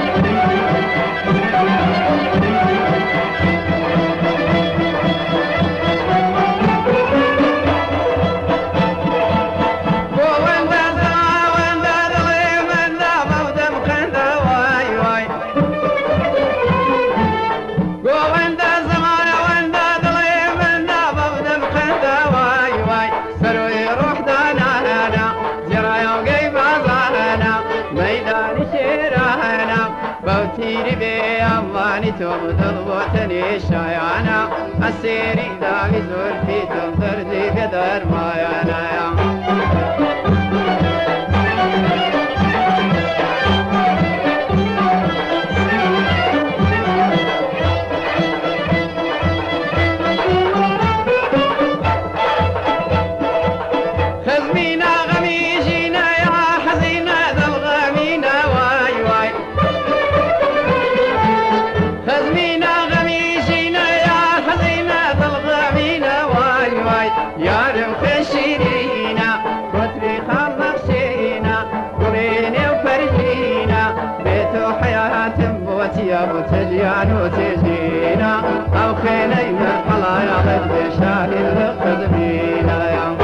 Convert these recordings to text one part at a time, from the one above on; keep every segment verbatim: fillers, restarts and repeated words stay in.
بوتيري بي أماني تبطل بوتني شايانا السيري داغي زورتي تنظر دي قدر ما يانا يا بتجيان وتجينا أو خيني من حلايا ضد بشار الخدمينا يا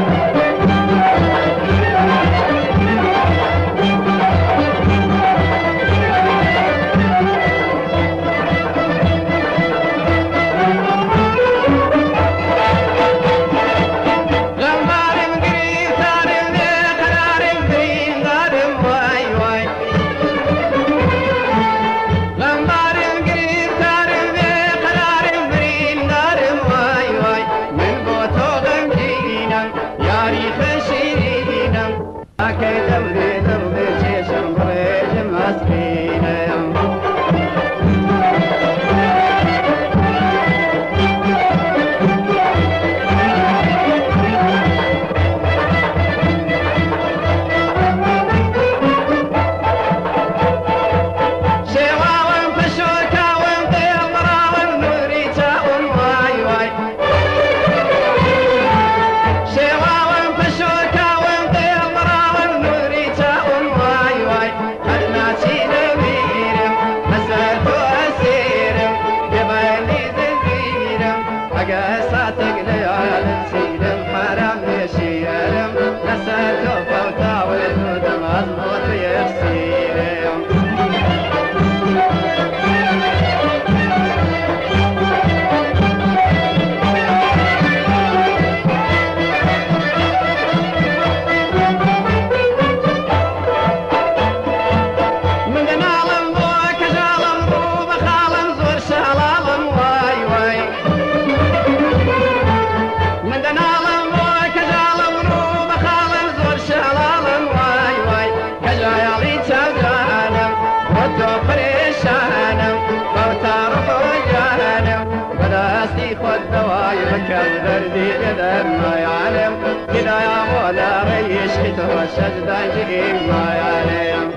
البردي قدر ما يعلم كذا يا مولا ريش كتر الشجدة جيب ما يعلم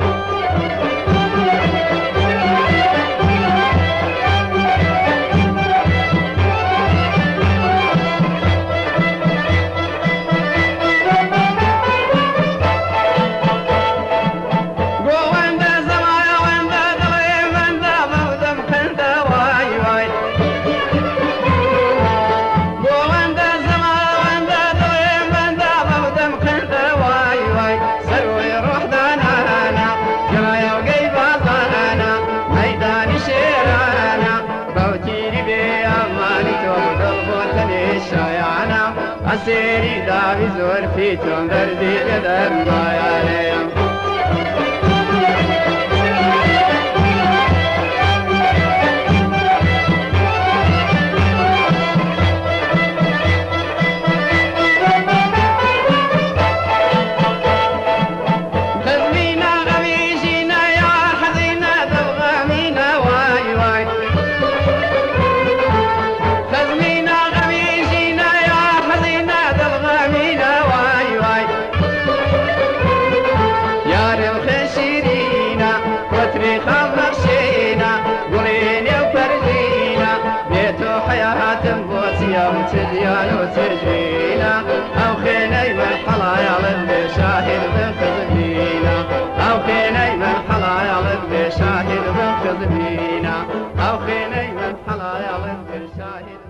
السيري داغي زور في تنظر دي قدر ما يعلم تجيان وتجينا أو خيني من حلايا للبشاهد بخدمينا أو خيني من حلايا للبشاهد يضفينا أو خيني من حلا يا غير شاهد